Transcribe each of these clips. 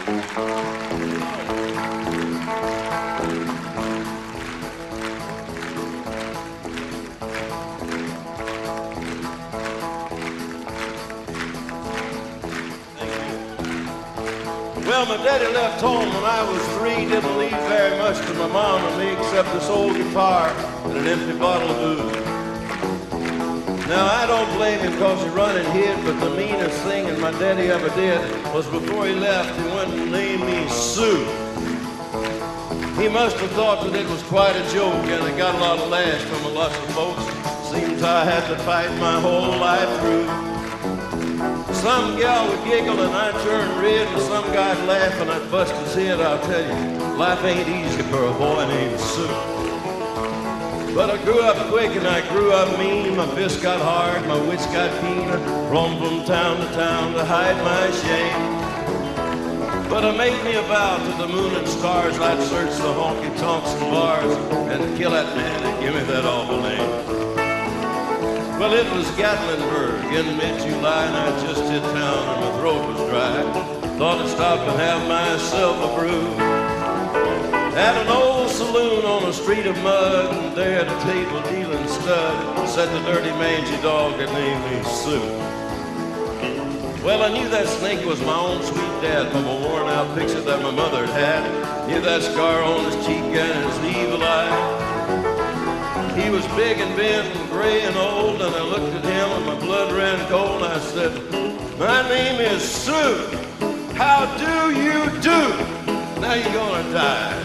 Well, my daddy left home when I was 3, didn't leave very much to my mom and me except this old guitar and an empty bottle of booze. Now, I don't blame him because he run and hid, but the meanest thing that my daddy ever did was before he left, he went and named me Sue. He must have thought that it was quite a joke, and it got a lot of laughs from a lot of folks. Seems I had to fight my whole life through. Some gal would giggle and I'd turn red, and some guy'd laugh and I'd bust his head. I'll tell you, life ain't easy for a boy named Sue. But I grew up quick and I grew up mean. My fists got hard, my wits got keen. I roamed from town to hide my shame. But I made me a vow to the moon and stars, I'd search the honky-tonks and bars and kill that man and give me that awful name. Well, it was Gatlinburg in mid-July, and I just hit town and my throat was dry. Thought I'd stop and have myself a brew at an old saloon on a street of mud, and there at a table dealing stud sat the dirty mangy dog that named me Sue. Well, I knew that snake was my own sweet dad from a worn-out picture that my mother had. Knew that scar on his cheek and his evil eye. He was big and bent and gray and old, and I looked at him and my blood ran cold. I said, "My name is Sue. How do you do? Now you're gonna die."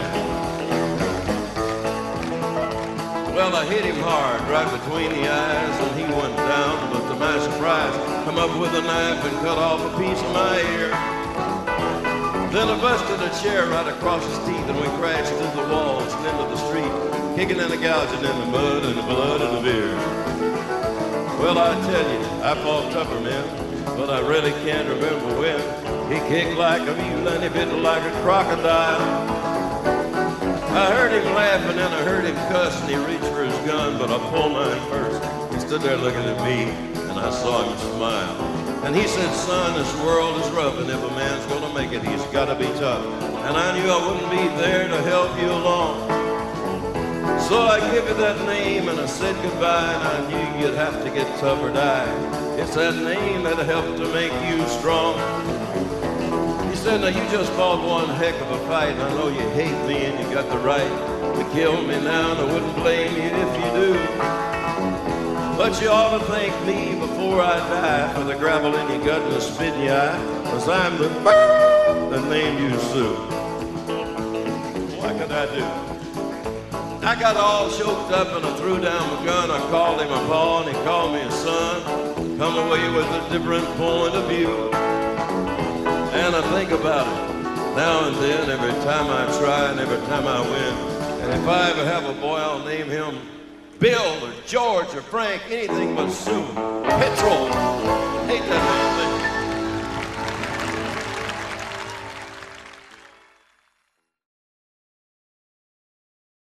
Well, I hit him hard right between the eyes, and he went down, but to my surprise, come up with a knife and cut off a piece of my ear. Then I busted a chair right across his teeth, and we crashed through the walls and into the street, kicking and gouging in the mud and the blood and the beer. Well, I tell you, I fought tougher men, but I really can't remember when. He kicked like a mule and he bit like a crocodile. I heard him laughing and I heard him cuss, and he reached for his gun, but I pulled mine first. He stood there looking at me, and I saw him smile. And he said, "Son, this world is rough, and if a man's gonna make it, he's gotta be tough." And I knew I wouldn't be there to help you along. So I give you that name and I said goodbye, and I knew you'd have to get tough or die. It's that name that helped to make you strong. He said, "Now you just fought one heck of a fight, and I know you hate me and you got the right to kill me now, and I wouldn't blame you if you do. But you ought to thank me before I die for the gravel in your gut and the spit in your eye, 'cause I'm the that named you Sue." What could I do? I got all choked up and I threw down my gun. I called him a pa and he called me a son. Come away with a different point of view. And I think about it now and then, every time I try and every time I win. And if I ever have a boy, I'll name him Bill or George or Frank, anything but Sue. Petrol.